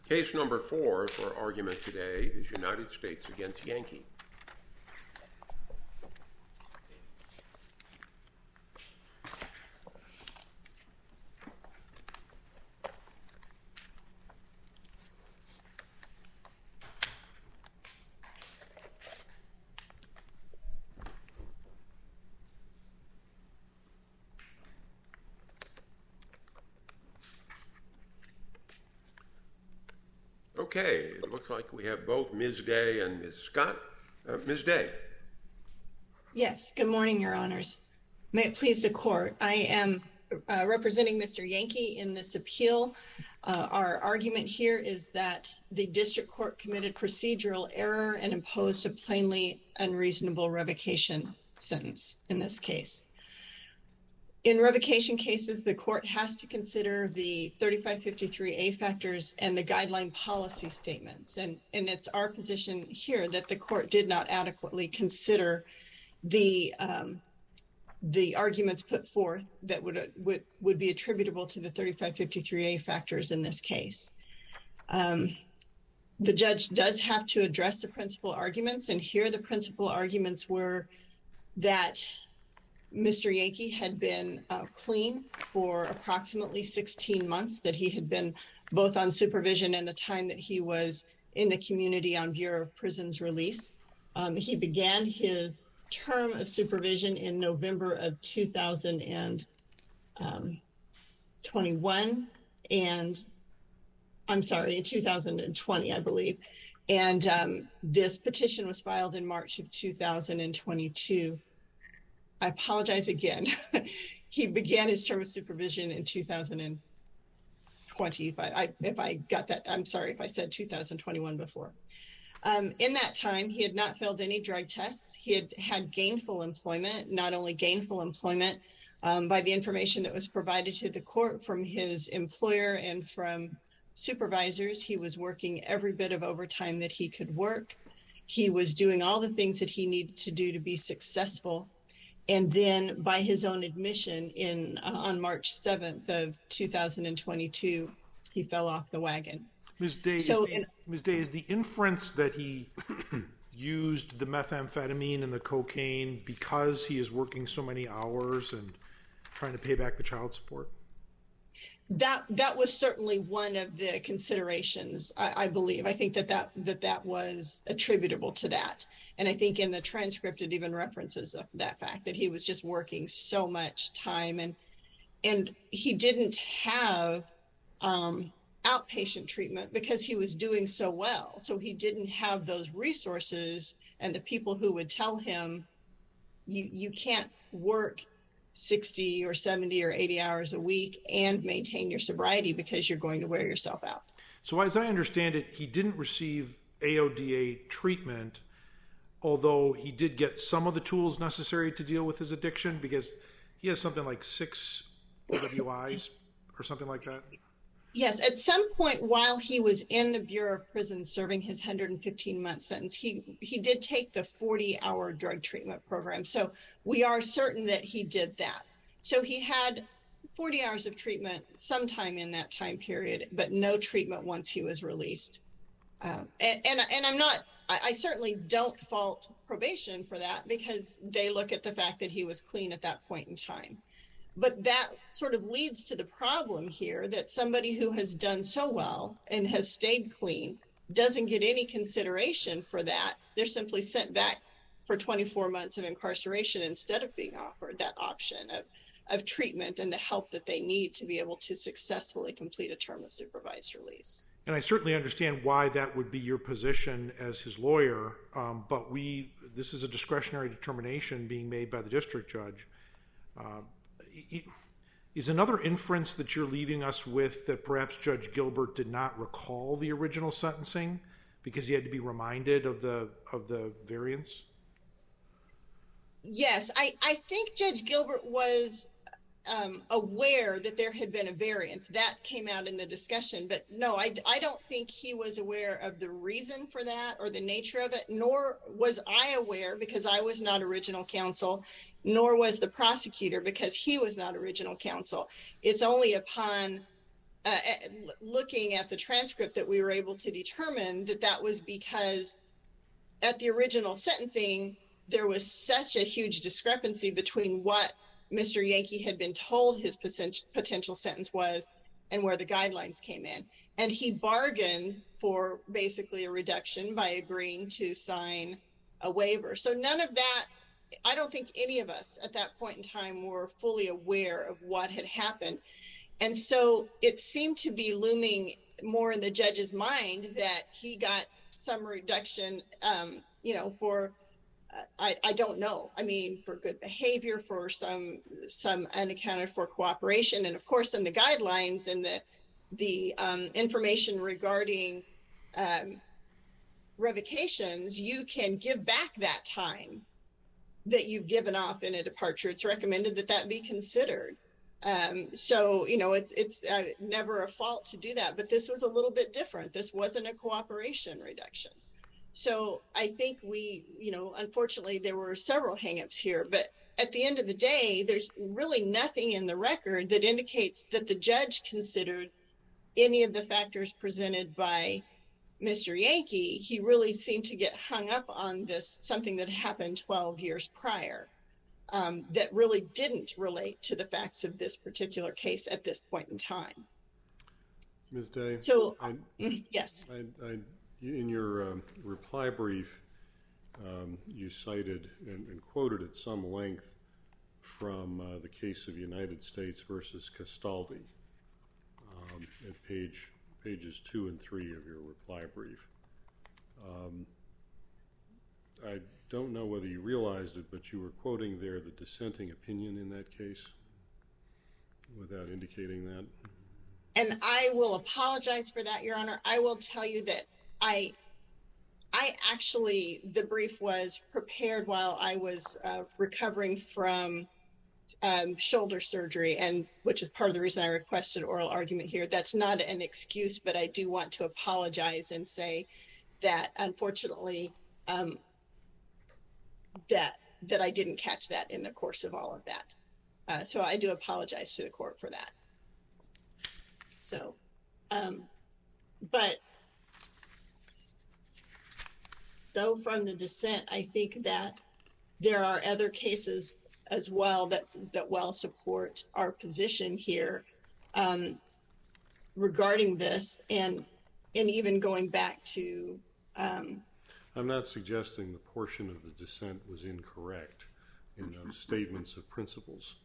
Case number 4 for argument today is United States against Yankee. Okay, it looks like we have both Ms. Day and Ms. Scott. Ms. Day. Yes, good morning, Your Honors. May it please the court, I am representing Mr. Yankee in this appeal. Our argument here is that the district court committed procedural error and imposed a plainly unreasonable revocation sentence in this case. In revocation cases, the court has to consider the 3553A factors and the guideline policy statements. And it's our position here that the court did not adequately consider the arguments put forth that would be attributable to the 3553A factors in this case. The judge does have to address the principal arguments, and here the principal arguments were that Mr. Yankee had been clean for approximately 16 months, that he had been both on supervision and the time that he was in the community on Bureau of Prisons release. He began his term of supervision in November of 2021, and I'm sorry, in 2020, I believe. And this petition was filed in March of 2022. I apologize again. He began his term of supervision in 2020. If I got that, I'm sorry if I said 2021 before. In that time, he had not failed any drug tests. He had had gainful employment, not only gainful employment by the information that was provided to the court from his employer and from supervisors. He was working every bit of overtime that he could work. He was doing all the things that he needed to do to be successful. And then by his own admission on March 7th of 2022, he fell off the wagon. Ms. Day, is the inference that he used the methamphetamine and the cocaine because he is working so many hours and trying to pay back the child support? That was certainly one of the considerations, I believe. I think that was attributable to that. And I think in the transcript, it even references that fact that he was just working so much time, and he didn't have outpatient treatment because he was doing so well. So he didn't have those resources and the people who would tell him, you can't work 60 or 70 or 80 hours a week and maintain your sobriety because you're going to wear yourself out. So as I understand it, he didn't receive AODA treatment, although he did get some of the tools necessary to deal with his addiction, because he has something like 6 OWIs or something like that. Yes, at some point while he was in the Bureau of Prisons serving his 115-month sentence, he did take the 40-hour drug treatment program. So we are certain that he did that. So he had 40 hours of treatment sometime in that time period, but no treatment once he was released. And I certainly don't fault probation for that, because they look at the fact that he was clean at that point in time. But that sort of leads to the problem here that somebody who has done so well and has stayed clean doesn't get any consideration for that. They're simply sent back for 24 months of incarceration instead of being offered that option of treatment and the help that they need to be able to successfully complete a term of supervised release. And I certainly understand why that would be your position as his lawyer, but this is a discretionary determination being made by the district judge. Is another inference that you're leaving us with that perhaps Judge Gilbert did not recall the original sentencing because he had to be reminded of the variance? Yes, I think Judge Gilbert was aware that there had been a variance. That came out in the discussion, but no, I don't think he was aware of the reason for that or the nature of it, nor was I aware, because I was not original counsel, nor was the prosecutor because he was not original counsel. It's only upon looking at the transcript, that we were able to determine that that was because at the original sentencing, there was such a huge discrepancy between what Mr. Yankee had been told his potential sentence was and where the guidelines came in. And he bargained for basically a reduction by agreeing to sign a waiver. So none of that, I don't think any of us at that point in time were fully aware of what had happened. And so it seemed to be looming more in the judge's mind that he got some reduction, for, I don't know. I mean, for good behavior, for some unaccounted for cooperation. And of course, in the guidelines and the information regarding revocations, you can give back that time that you've given off in a departure. It's recommended that that be considered. So, it's never a fault to do that, but this was a little bit different. This wasn't a cooperation reduction. So I think unfortunately there were several hangups here, but at the end of the day, there's really nothing in the record that indicates that the judge considered any of the factors presented by Mr. Yankee. He really seemed to get hung up on this, something that happened 12 years prior, that really didn't relate to the facts of this particular case at this point in time. Ms. Day? So, yes. In your reply brief, you cited and quoted at some length from the case of United States versus Castaldi at pages 2 and 3 of your reply brief. I don't know whether you realized it, but you were quoting there the dissenting opinion in that case without indicating that. And I will apologize for that, Your Honor. I will tell you that I actually, the brief was prepared while I was recovering from shoulder surgery, and which is part of the reason I requested oral argument here. That's not an excuse, but I do want to apologize and say that unfortunately that I didn't catch that in the course of all of that. So I do apologize to the court for that. So, but though from the dissent, I think that there are other cases as well that well support our position here regarding this, and even going back to. I'm not suggesting the portion of the dissent was incorrect in those statements of principles,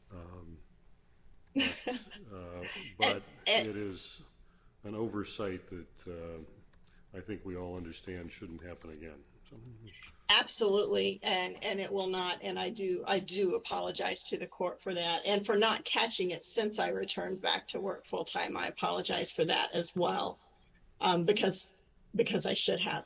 but it is an oversight that I think we all understand shouldn't happen again. So. Absolutely, and it will not. And I do apologize to the court for that, and for not catching it since I returned back to work full time. I apologize for that as well, because I should have.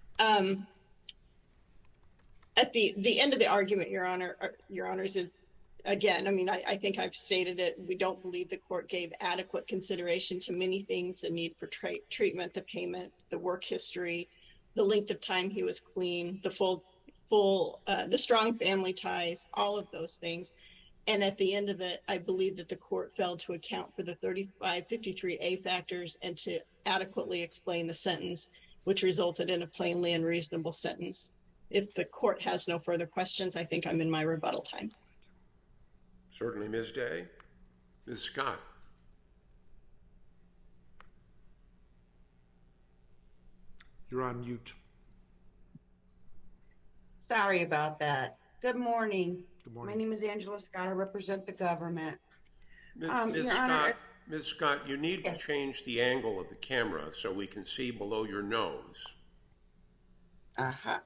At the end of the argument, Your Honors, is again. I mean, I think I've stated it. We don't believe the court gave adequate consideration to many things: the need for treatment, the payment, the work history, the length of time he was clean, the the strong family ties, all of those things. And at the end of it, I believe that the court failed to account for the 3553A factors and to adequately explain the sentence, which resulted in a plainly unreasonable sentence. If the court has no further questions, I think I'm in my rebuttal time. Certainly, Ms. Day. Ms. Scott. You're on mute. Sorry about that. Good morning. Good morning. My name is Angela Scott. I represent the government. Ms. Scott, you need to change the angle of the camera so we can see below your nose. Uh-huh.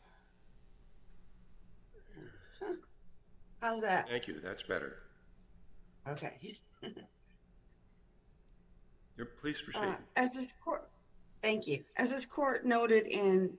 How's that? Thank you. That's better. Okay. Please proceed. Thank you. As this court noted in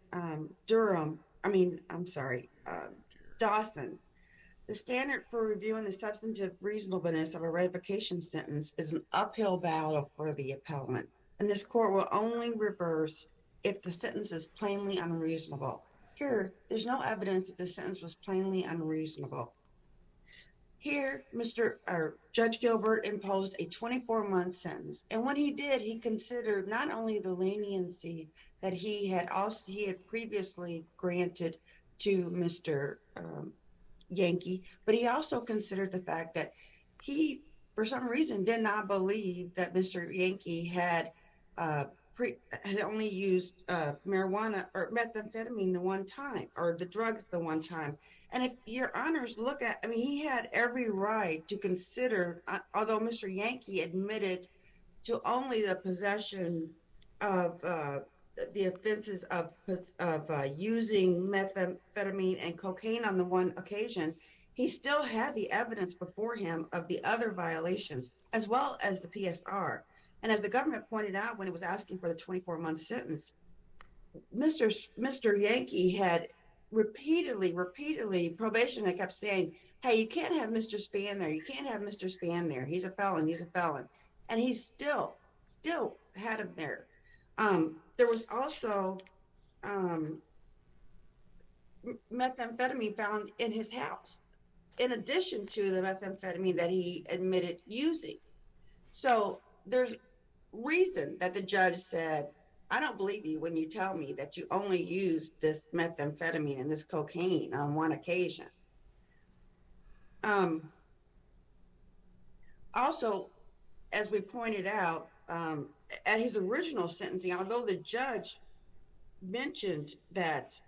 Dawson, the standard for reviewing the substantive reasonableness of a revocation sentence is an uphill battle for the appellant, and this court will only reverse if the sentence is plainly unreasonable. Here, there's no evidence that the sentence was plainly unreasonable. Here, Judge Gilbert imposed a 24-month sentence, and what he did, he considered not only the leniency that he had previously granted to Mr. Yankee, but he also considered the fact that he, for some reason, did not believe that Mr. Yankee had only used marijuana or methamphetamine the one time, or the drugs the one time. And if your honors look at, he had every right to consider, although Mr. Yankee admitted to only the possession of the offenses of using methamphetamine and cocaine on the one occasion, he still had the evidence before him of the other violations, as well as the PSR. And as the government pointed out when it was asking for the 24-month sentence, Mr. Yankee had repeatedly, probation that kept saying, hey, you can't have Mr. Spann there. You can't have Mr. Spann there. He's a felon. He's a felon. And he still had him there. There was also methamphetamine found in his house, in addition to the methamphetamine that he admitted using. So there's reason that the judge said, I don't believe you when you tell me that you only used this methamphetamine and this cocaine on one occasion. Also, as we pointed out, at his original sentencing, although the judge mentioned that,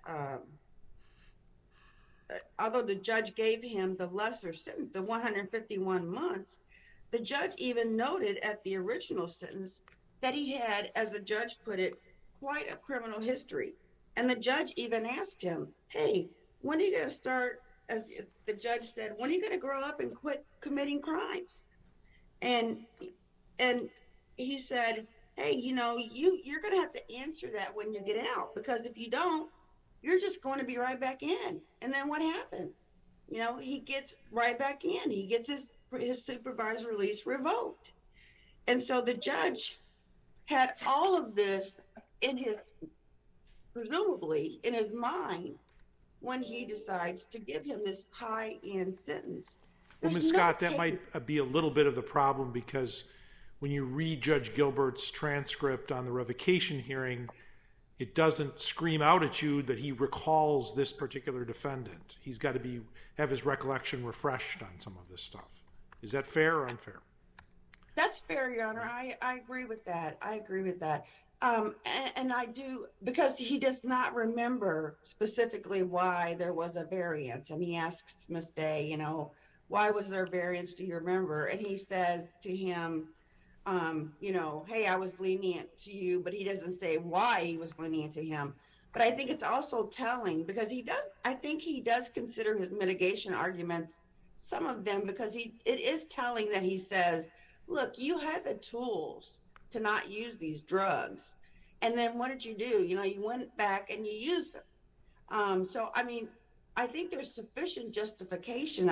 although the judge gave him the lesser sentence, the 151 months, the judge even noted at the original sentence that he had, as the judge put it, quite a criminal history. And the judge even asked him, hey, when are you going to start, as the judge said, when are you going to grow up and quit committing crimes? And he said, hey, you're going to have to answer that when you get out, because if you don't, you're just going to be right back in. And then what happened? He gets right back in. He gets his supervised release revoked. And so the judge had all of this presumably in his mind when he decides to give him this high-end sentence. Well, Ms. Scott, that might be a little bit of the problem, because when you read Judge Gilbert's transcript on the revocation hearing, it doesn't scream out at you that he recalls this particular defendant. He's got to have his recollection refreshed on some of this stuff. Is that fair or unfair? That's fair, Your Honor. I agree with that. And I do, because he does not remember specifically why there was a variance. And he asks Ms. Day, why was there a variance? Do you remember? And he says to him, hey, I was lenient to you, but he doesn't say why he was lenient to him. But I think it's also telling, because I think he does consider his mitigation arguments, some of them, because it is telling that he says, look, you had the tools to not use these drugs. And then what did you do? You went back and you used them. So, I think there's sufficient justification.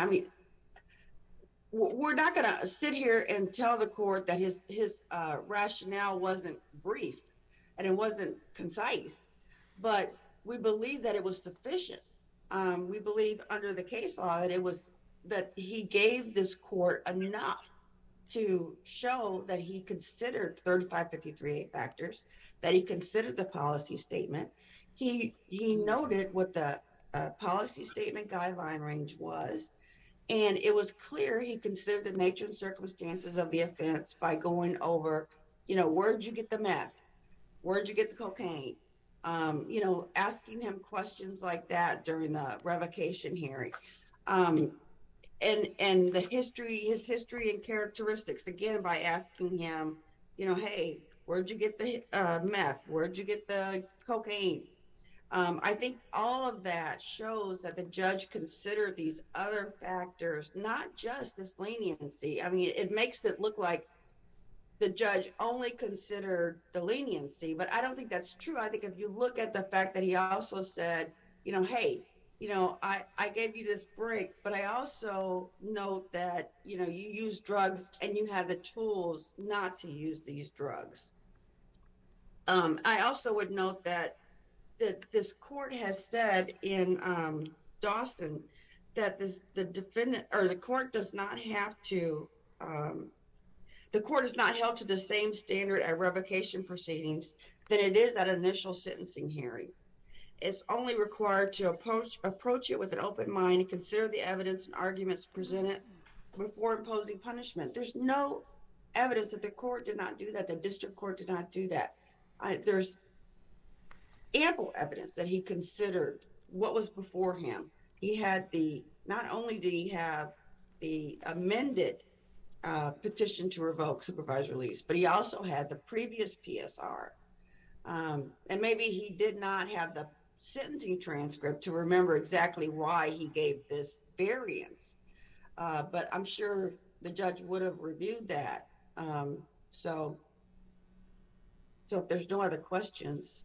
We're not going to sit here and tell the court that his rationale wasn't brief and it wasn't concise, but we believe that it was sufficient. We believe under the case law that he gave this court enough to show that he considered 3553A factors, that he considered the policy statement. He noted what the policy statement guideline range was, and it was clear he considered the nature and circumstances of the offense by going over, where'd you get the meth? Where'd you get the cocaine? Asking him questions like that during the revocation hearing. And his history and characteristics, again, by asking him, hey, where'd you get the meth? Where'd you get the cocaine? I think all of that shows that the judge considered these other factors, not just this leniency. It makes it look like the judge only considered the leniency, but I don't think that's true. I think if you look at the fact that he also said, hey, I gave you this break, but I also note that, you use drugs and you have the tools not to use these drugs. I also would note that this court has said in Dawson that the defendant or the court does not have to. The court is not held to the same standard at revocation proceedings than it is at initial sentencing hearing. It's only required to approach it with an open mind and consider the evidence and arguments presented before imposing punishment. There's no evidence that the court did not do that. The district court did not do that. There's ample evidence that he considered what was before him. He had not only did he have the amended petition to revoke supervised release, but he also had the previous PSR. And maybe he did not have the sentencing transcript to remember exactly why he gave this variance. But I'm sure the judge would have reviewed that. So if there's no other questions.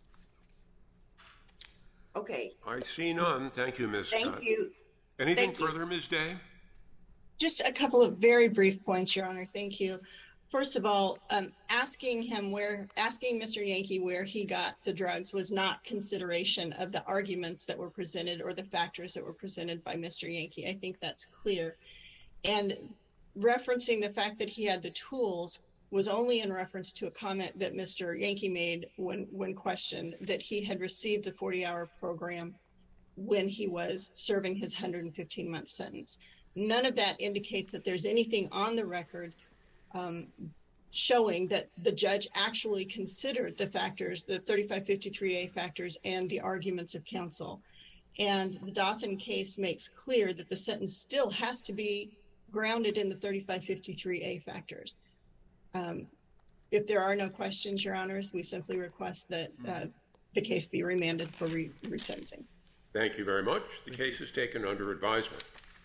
Okay. I see none. Thank you, Ms. Scott. Thank you. Anything further, Ms. Day? Just a couple of very brief points, Your Honor. Thank you. First of all, asking Mr. Yankee where he got the drugs was not consideration of the arguments that were presented or the factors that were presented by Mr. Yankee. I think that's clear. And referencing the fact that he had the tools was only in reference to a comment that Mr. Yankee made when questioned that he had received the 40-hour program when he was serving his 115-month sentence. None of that indicates that there's anything on the record showing that the judge actually considered the factors, the 3553A factors, and the arguments of counsel. And the Dawson case makes clear that the sentence still has to be grounded in the 3553A factors. If there are no questions, Your Honors, we simply request that the case be remanded for resentencing. Thank you very much. The case is taken under advisement.